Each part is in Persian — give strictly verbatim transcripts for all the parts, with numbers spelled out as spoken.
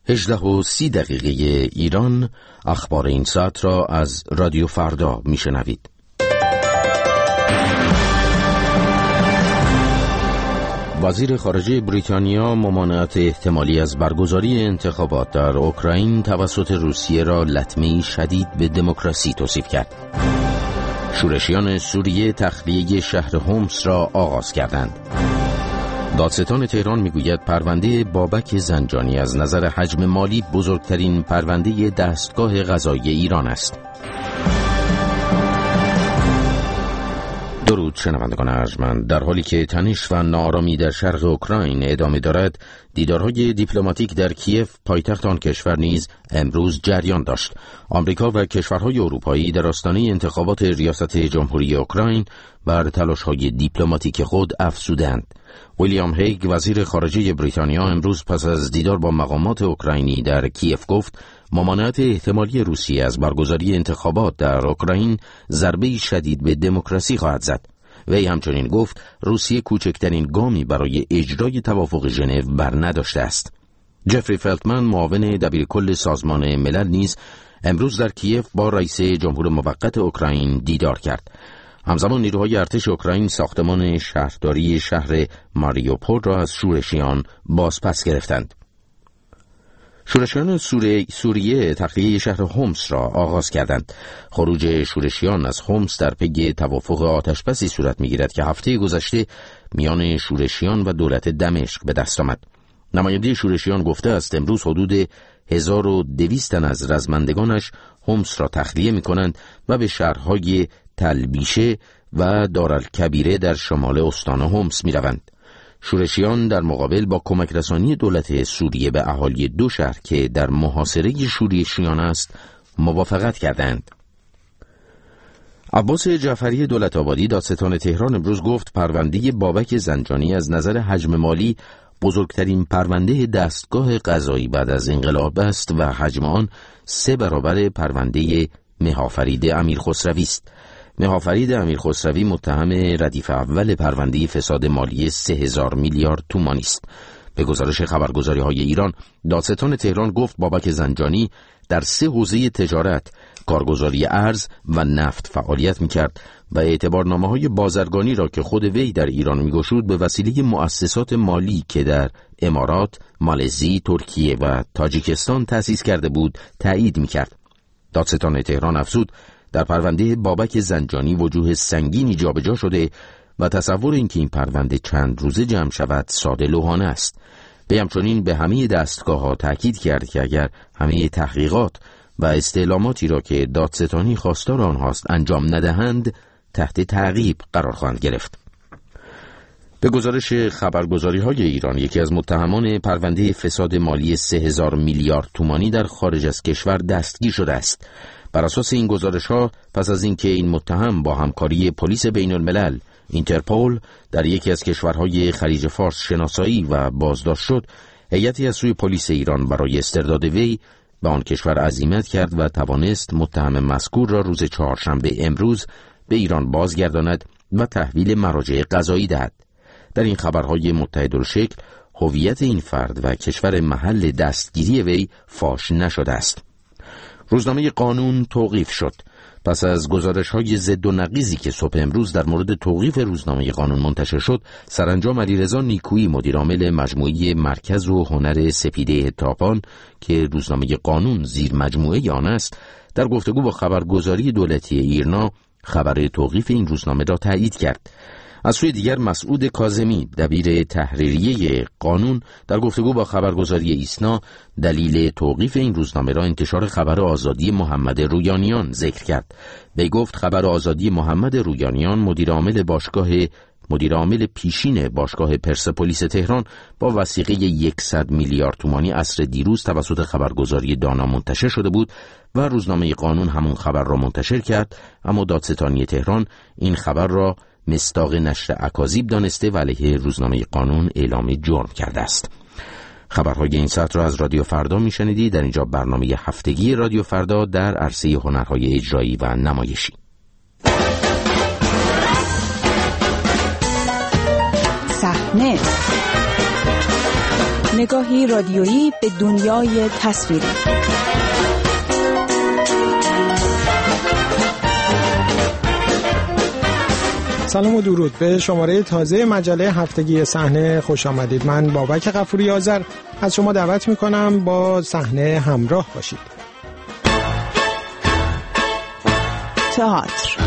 هجده و سی دقیقه ایران، اخبار این ساعت را از رادیو فردا میشنوید. وزیر خارجه بریتانیا ممانعت احتمالی از برگزاری انتخابات در اوکراین توسط روسیه را لطمه‌ای شدید به دموکراسی توصیف کرد. شورشیان سوریه تخلیه شهر هومس را آغاز کردند. دادستان تهران میگوید پرونده بابک زنجانی از نظر حجم مالی بزرگترین پرونده دستگاه قضایی ایران است. درود شنوندگان ارجمند، در حالی که تنش و ناآرامی در شرق اوکراین ادامه دارد، دیدارهای دیپلماتیک در کیف پایتخت آن کشور نیز امروز جریان داشت. آمریکا و کشورهای اروپایی در آستانه انتخابات ریاست جمهوری اوکراین بر تلاش‌های دیپلماتیک خود افزودند. ویلیام هیگ وزیر خارجه بریتانیا امروز پس از دیدار با مقامات اوکراینی در کیف گفت ممانعت احتمالی روسیه از برگزاری انتخابات در اوکراین ضربه‌ای شدید به دموکراسی خواهد زد. وی همچنین گفت روسیه کوچکترین گامی برای اجرای توافق ژنو بر نداشته است. جفری فلتمن معاون دبیرکل سازمان ملل نیز امروز در کیف با رئیس جمهور موقت اوکراین دیدار کرد. همزمان نیروهای ارتش اوکراین ساختمان شهرداری شهر ماریوپول را از شورشیان بازپس گرفتند. شورشیان سوری... سوریه تخلیه شهر هومس را آغاز کردند. خروج شورشیان از هومس در پی توافق آتشبسی صورت می‌گیرد که هفته گذشته میان شورشیان و دولت دمشق به دست آمد. نماینده شورشیان گفته است امروز حدود هزار و دویست تن از رزمندگانش هومس را تخلیه می‌کنند و به شهرهای تلبیشه و دارالکبیره در شمال استان هومس می‌روند. شورشیان در مقابل با کمک رسانی دولت سوریه به اهالی دو شهر که در محاصره شورشیان است موافقت کردند. عباس جعفری دولت آبادی دادستان تهران امروز گفت پرونده بابک زنجانی از نظر حجم مالی بزرگترین پرونده دستگاه قضایی بعد از انقلاب است و حجم آن سه برابر پرونده مهافرید امیرخسروی است. مهافرید امیرخسروی متهم ردیف اول پرونده فساد مالی سه هزار میلیارد تومانی است. به گزارش خبرگزاری‌های ایران، دادستان تهران گفت بابک زنجانی در سه حوزه تجارت، کارگزاری ارز و نفت فعالیت می‌کرد و اعتبارنامه‌های بازرگانی را که خود وی در ایران می‌گشود به وسیله مؤسسات مالی که در امارات، مالزی، ترکیه و تاجیکستان تأسیس کرده بود تایید می‌کرد. دادستان تهران افزود در پرونده بابک زنجانی وجوه سنگینی جابجا شده و تصور اینکه این پرونده چند روزه جمع شود ساده لوحانه است. به همچنین به همه دستگاه‌ها تاکید کرد که اگر همه تحقیقات و استعلاماتی را که دادستانی خواستار آنهاست انجام ندهند تحت تعقیب قرار خواهند گرفت. به گزارش خبرگزاری‌های ایران، یکی از متهمان پرونده فساد مالی سه هزار میلیارد تومانی در خارج از کشور دستگیر شده است. بر اساس این گزارش‌ها پس از اینکه این متهم با همکاری پلیس بین الملل اینترپول در یکی از کشورهای خلیج فارس شناسایی و بازداشت شد، هیئتی از سوی پلیس ایران برای استرداد وی به آن کشور عزیمت کرد و توانست متهم مذکور را روز چهارشنبه امروز به ایران بازگرداند و تحویل مراجع قضایی دهد. در این خبرهای متحدالشکل هویت این فرد و کشور محل دستگیری وی فاش نشده است. روزنامه قانون توقیف شد. پس از گزارش‌های ضد و نقیضی که صبح امروز در مورد توقیف روزنامه قانون منتشر شد، سرانجام علیرضا نیکویی مدیرعامل مجموعه مرکز و هنر سپیده تاپان که روزنامه قانون زیر مجموعه آن است، در گفتگو با خبرگزاری دولتی ایرنا خبر توقیف این روزنامه را تایید کرد. از سوی دیگر مسعود کاظمی دبیر تحریریه قانون در گفتگو با خبرگزاری ایسنا دلیل توقیف این روزنامه را انتشار خبر آزادی محمد رویانیان ذکر کرد. وی گفت خبر آزادی محمد رویانیان مدیر عامل باشگاه مدیر عامل پیشین باشگاه پرسپولیس تهران با وثیقه صد میلیارد تومانی عصر دیروز توسط خبرگزاری دانا منتشر شده بود و روزنامه قانون همون خبر را منتشر کرد، اما دادستانی تهران این خبر را مصداق نشر اکاذیب دانسته و علیه روزنامه قانون اعلام جرم کرده است. خبرهای این ساعت را از رادیو فردا میشنیدید. در اینجا برنامه هفتگی رادیو فردا در عرصه هنرهای اجرایی و نمایشی. صحنه نگاهی رادیویی به دنیای تصویری. سلام و درود به شماره تازه مجله هفتگی صحنه خوش آمدید. من بابک غفوری آذر از شما دعوت میکنم با صحنه همراه باشید. تئاتر.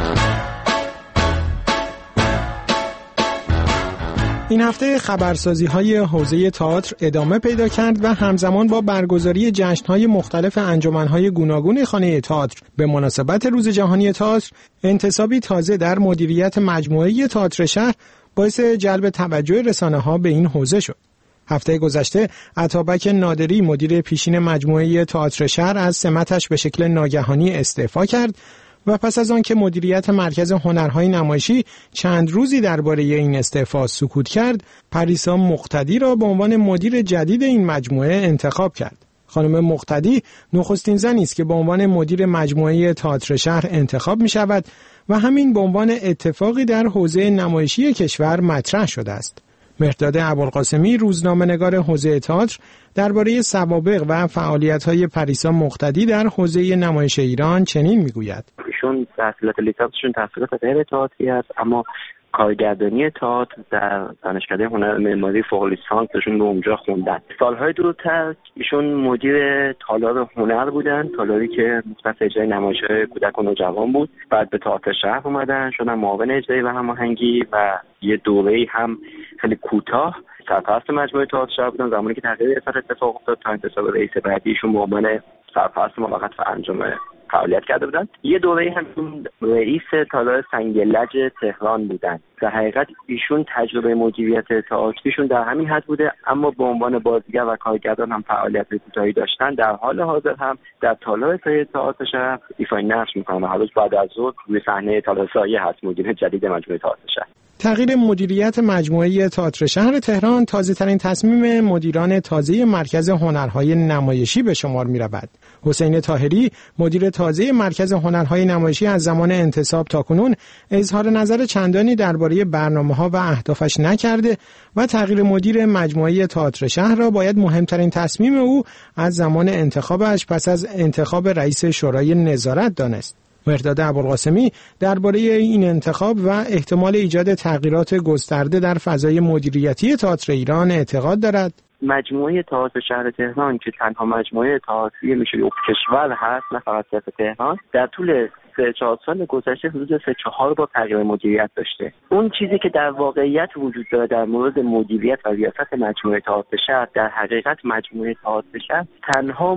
این هفته خبرسازی‌های حوزه تئاتر ادامه پیدا کرد و همزمان با برگزاری جشن‌های مختلف انجمن‌های گوناگون خانه تئاتر به مناسبت روز جهانی تئاتر، انتصابی تازه در مدیریت مجموعه تئاتر شهر باعث جلب توجه رسانه‌ها به این حوزه شد. هفته گذشته عطابک نادری مدیر پیشین مجموعه تئاتر شهر از سمتش به شکل ناگهانی استعفا کرد و پس از آن که مدیریت مرکز هنرهای نمایشی چند روزی درباره این استعفا سکوت کرد، پریسا مقتدی را به عنوان مدیر جدید این مجموعه انتخاب کرد. خانم مقتدی نخستین زنی است که به عنوان مدیر مجموعه تئاتر شهر انتخاب می شود و همین به عنوان اتفاقی در حوزه نمایشی کشور مطرح شده است. مهرداد ابوالقاسمی روزنامه‌نگار حوزه تئاتر درباره سوابق و فعالیت‌های پریسا مقتدی در حوزه نمایش ایران چنین می‌گوید: ایشون تحصیلات لیسانسشون تحصیلات غیر تئاتری است، اما کارگردانی تئاتر در دانشکده هنر معماری فوق لیسانسشون رو اونجا خوندن. سالهای دورتر ایشون مدیر تالار هنر بودن، تالاری که مختص اجرای نمایش‌های کودک و نوجوان بود. بعد به تئاتر شهر اومدن، شدن معاون اجرایی و هماهنگی و یه دوره‌ای هم خیلی کوتاه سرپرست مجموعه تئاتر شهر بودن. زمانی که تغییر ریاست اتفاق افتاد تا انتصاب رئیس بعدیشون به عنوان سرپرست موقت و انجام فعالیت کرده بودن. یه دوره‌ای هم رئیس تالار سنگلج تهران بودن. در حقیقت ایشون تجربه مدیریت تئاتریشون در همین حد بوده، اما به عنوان بازیگر و کارگردان هم فعالیت کوتاهی داشتن. در حال حاضر هم در تالار سایه تئاتر شهر ایفای نقش می‌کنن و هر روز بعد از ظهر روی صحنه تالار سایه هست مدیر جدید مجموعه تئاتر شهر. تغییر مدیریت مجموعه تئاتر شهر تهران تازه‌ترین تصمیم مدیران تازه مرکز هنرهای نمایشی به شمار می‌رود. حسین طاهری مدیر تازه مرکز هنرهای نمایشی از زمان انتصاب تاکنون اظهار نظر چندانی درباره برنامه‌ها و اهدافش نکرده و تغییر مدیر مجموعه تئاتر شهر را باید مهمترین تصمیم او از زمان انتخابش پس از انتخاب رئیس شورای نظارت دانست. مهرداد ابوالقاسمی درباره این انتخاب و احتمال ایجاد تغییرات گسترده در فضای مدیریتی تئاتر ایران اعتقاد دارد. مجموعه تئاتر شهر تهران که تنها مجموعه تئاتری میشه کشور هست، نه فقط تهران، در طول سه چهار سال گذشته حدود سه چهار بار تغییر مدیریت داشته. اون چیزی که در واقعیت وجود داره در مورد مدیریت و ریاست مجموعه تئاتر شهر، در حقیقت مجموعه تئاتر شهر تنها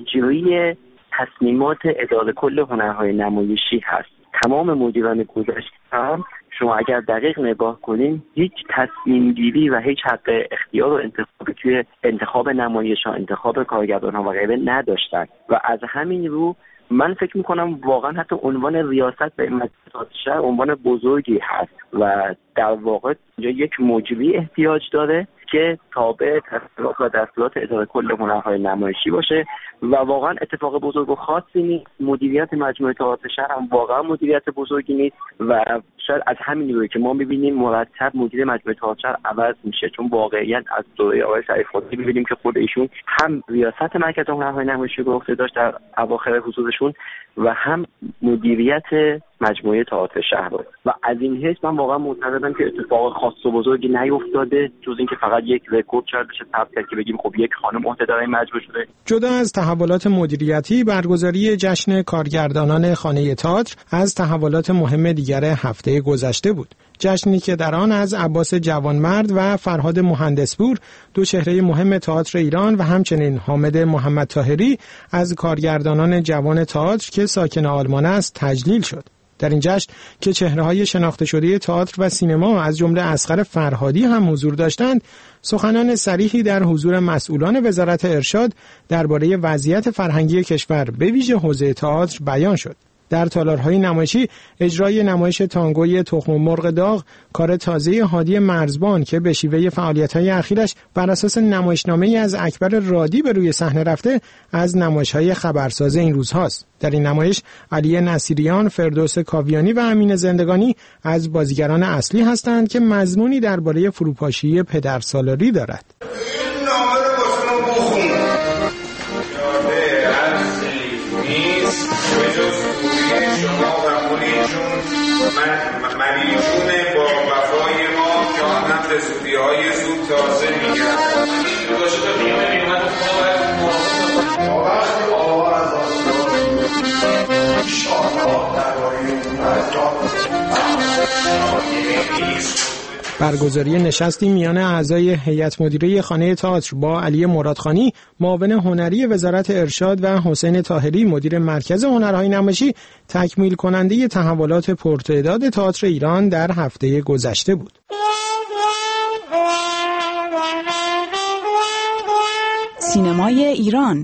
مجری تصمیمات اداره کل هنرهای نمایشی هست. تمام مدیران گذشته هم شما اگر دقیق نگاه کنین هیچ تصمیم گیری و هیچ حق اختیار و انتخابی توی انتخاب نمایش‌ها، انتخاب کارگردان‌ها و غیره نداشتن و از همین رو من فکر میکنم واقعا حتی عنوان ریاست به مجلس تئاتر شهر عنوان بزرگی هست و در واقع یک مجری احتیاج داره که تابع تصمیمات و دستورات اداره کل هنرهای نمایشی باشه و واقعا اتفاق بزرگ و خاصی نیست. مدیریت مجموعه تئاتر شهر هم واقعا مدیریت بزرگی نیست و شاید از همین روی که ما می‌بینیم مرتب مدیر مجموعه تئاتر شهر عوض میشه، چون واقعا از دوره آقای شریف‌خوردی می‌بینیم که خود ایشون هم ریاست مرکز هنرهای نمایشی رو عهده داشت در اواخر حضورشون و هم مدیریت مجموعه تئاتر شهر و از این حیث من واقعا معتقدم که اتفاق خاص و بزرگی نیفتاده جز اینکه فقط یک رکورد شاید بشه ثبت کرد که بگیم خب یک خانم عهده‌دار این مجموعه شده. جدا از تحولات مدیریتی، برگزاری جشن کارگردانان خانه تئاتر از تحولات مهم دیگر هفته گذشته بود. جشنی که در آن از عباس جوانمرد و فرهاد مهندسپور دو چهره مهم تئاتر ایران و همچنین حامد محمد طاهری از کارگردانان جوان تئاتر که ساکن آلمان است تجلیل شد. در این جشن که چهره‌های شناخته شده تئاتر و سینما از جمله اصغر فرهادی هم حضور داشتند، سخنان صریحی در حضور مسئولان وزارت ارشاد درباره وضعیت فرهنگی کشور به ویژه حوزه تئاتر بیان شد. در تالارهای نمایشی اجرای نمایش تانگوی تخم مرغ داغ، کار تازه هادی مرزبان که به شیوه فعالیت‌های اخیرش بر اساس نمایشنامه‌ای از اکبر رادی به روی صحنه رفته، از نمایش‌های خبرساز این روزهاست. در این نمایش علی نصیریان، فردوس کاویانی و امین زندگانی از بازیگران اصلی هستند که مضمونی درباره فروپاشی پدرسالاری دارد. برگزاری نشستی میان اعضای هیئت مدیره خانه تئاتر با علی مرادخانی معاون هنری وزارت ارشاد و حسین طاهری مدیر مرکز هنرهای نمایشی تکمیل کننده تحولات پرتعداد تئاتر ایران در هفته گذشته بود. سینمای ایران.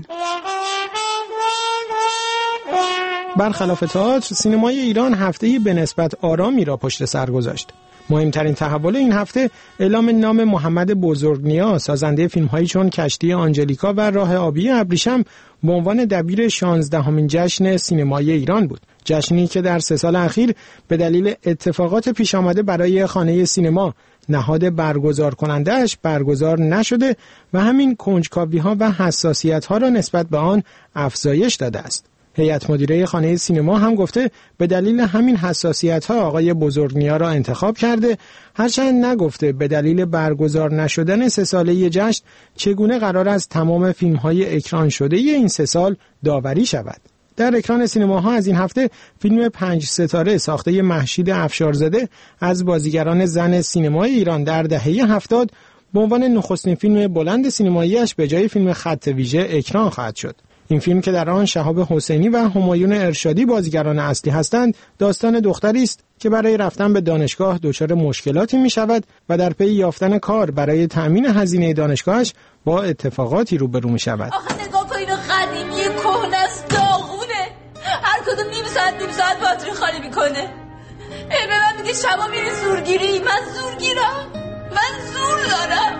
برخلاف تئاتر، سینمای ایران هفته‌ای به نسبت آرامی را پشت سر گذاشت. مهمترین تحول این هفته اعلام نام محمد بزرگنیا، سازنده فیلم‌هایی چون کشتی آنجلیکا و راه آبی ابریشم، به عنوان دبیر شانزدهمین جشن سینمای ایران بود. جشنی که در سه سال اخیر به دلیل اتفاقات پیش آمده برای خانه سینما نهاد برگزار کننده‌اش برگزار نشده و همین کنجکاوی‌ها و حساسیت‌ها را نسبت به آن افزایش داده است. هیئت مدیره خانه سینما هم گفته به دلیل همین حساسیت‌ها آقای بزرگنیا را انتخاب کرده، هرچند نگفته به دلیل برگزار نشدن سه ساله جشن چگونه قرار است تمام فیلم‌های اکران شده این سه سال داوری شود. در اکران سینماها از این هفته فیلم پنج ستاره ساخته مهشید افشارزاده از بازیگران زن سینمای ایران در دهه هفتاد به عنوان نخستین فیلم بلند سینمایی‌اش به جای فیلم خط ویژه اکران خواهد شد. این فیلم که در آن شهاب حسینی و همایون ارشادی بازیگران اصلی هستند، داستان دختری است که برای رفتن به دانشگاه دچار مشکلاتی می شود و در پی یافتن کار برای تأمین هزینه دانشگاهش با اتفاقاتی روبرو می شود. آخه نگاه کن، اینو قدیمی کهنه است، داغونه، هر کدوم نیم ساعت نیم ساعت باتری خالی میکنه. علم من میگه شما میری زورگیری، من زورگیرم، من زور دارم،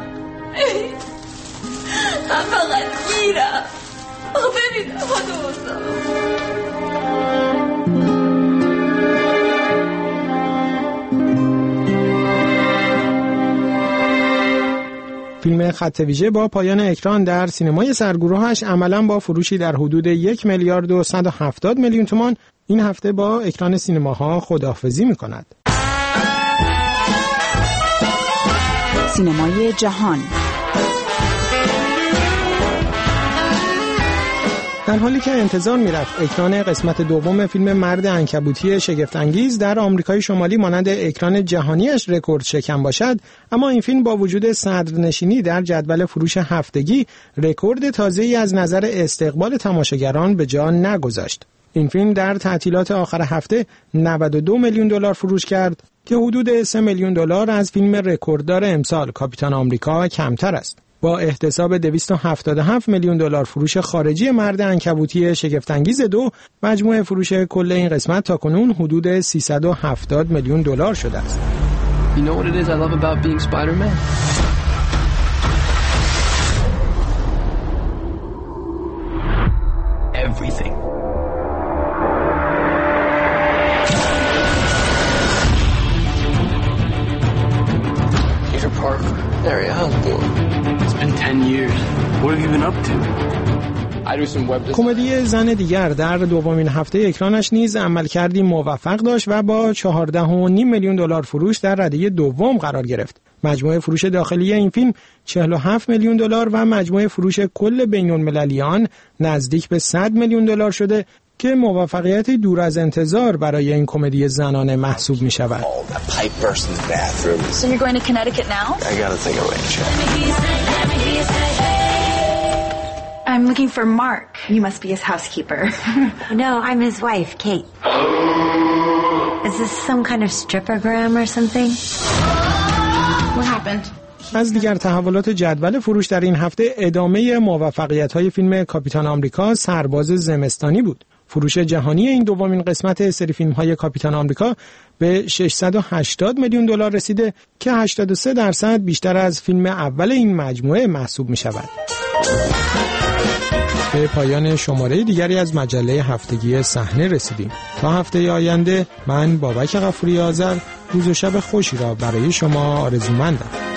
من فقط گیرم. ببینم خودم فیلم خط ویژه با پایان اکران در سینمای سرگروهش عملاً با فروشی در حدود یک میلیارد و صد و هفتاد میلیون تومان این هفته با اکران سینماها خداحافظی می‌کند. سینمای جهان. در حالی که انتظار می‌رفت اکران قسمت دوم فیلم مرد عنکبوتی شگفت‌انگیز در آمریکای شمالی مانند اکران جهانیش رکورد شکن باشد، اما این فیلم با وجود صدرنشینی در جدول فروش هفتگی رکورد تازه‌ای از نظر استقبال تماشاگران به جا نگذاشت. این فیلم در تعطیلات آخر هفته نود و دو میلیون دلار فروش کرد که حدود سه میلیون دلار از فیلم رکورددار امسال کاپیتان آمریکا کمتر است. با احتساب دویست و هفتاد و هفت میلیون دلار فروش خارجی مرد عنکبوتی شگفت‌انگیز دو، مجموع فروش کل این قسمت تاکنون حدود سیصد و هفتاد میلیون دلار شده است. You know what it is I love about being Spider-Man? Everything. Peter Parker, Harry Osborn. It's been ten years. What have you been up to? I do some web design. کمدی زن دیگر در دومین هفته اکرانش نیز عملکردی موفق داشت و با چهارده و نیم میلیون دلار فروش در رده دوم قرار گرفت. مجموع فروش داخلی این فیلم چهل و هفت میلیون دلار و مجموع فروش کل بین‌المللی آن نزدیک به صد میلیون دلار شده که موفقیتی دور از انتظار برای این کمدی زنانه محسوب می شود. So you're going to Connecticut now? I gotta think of it. I'm looking for Mark. You must be his housekeeper. No, I'm his wife, Kate. Is this some kind of strippergram or something? What happened? از دیگر تحولات جدول فروش در این هفته ادامه موفقیت‌های فیلم کاپیتان آمریکا سرباز زمستانی بود. فروش جهانی این دومین قسمت سری فیلم‌های کاپیتان آمریکا به ششصد و هشتاد میلیون دلار رسیده که هشتاد و سه درصد بیشتر از فیلم اول این مجموعه محسوب می‌شود. به پایان شماره دیگری از مجله هفتگی صحنه رسیدیم. تا هفته آینده من بابک غفوری آذر روز و شب خوشی را برای شما آرزومندم.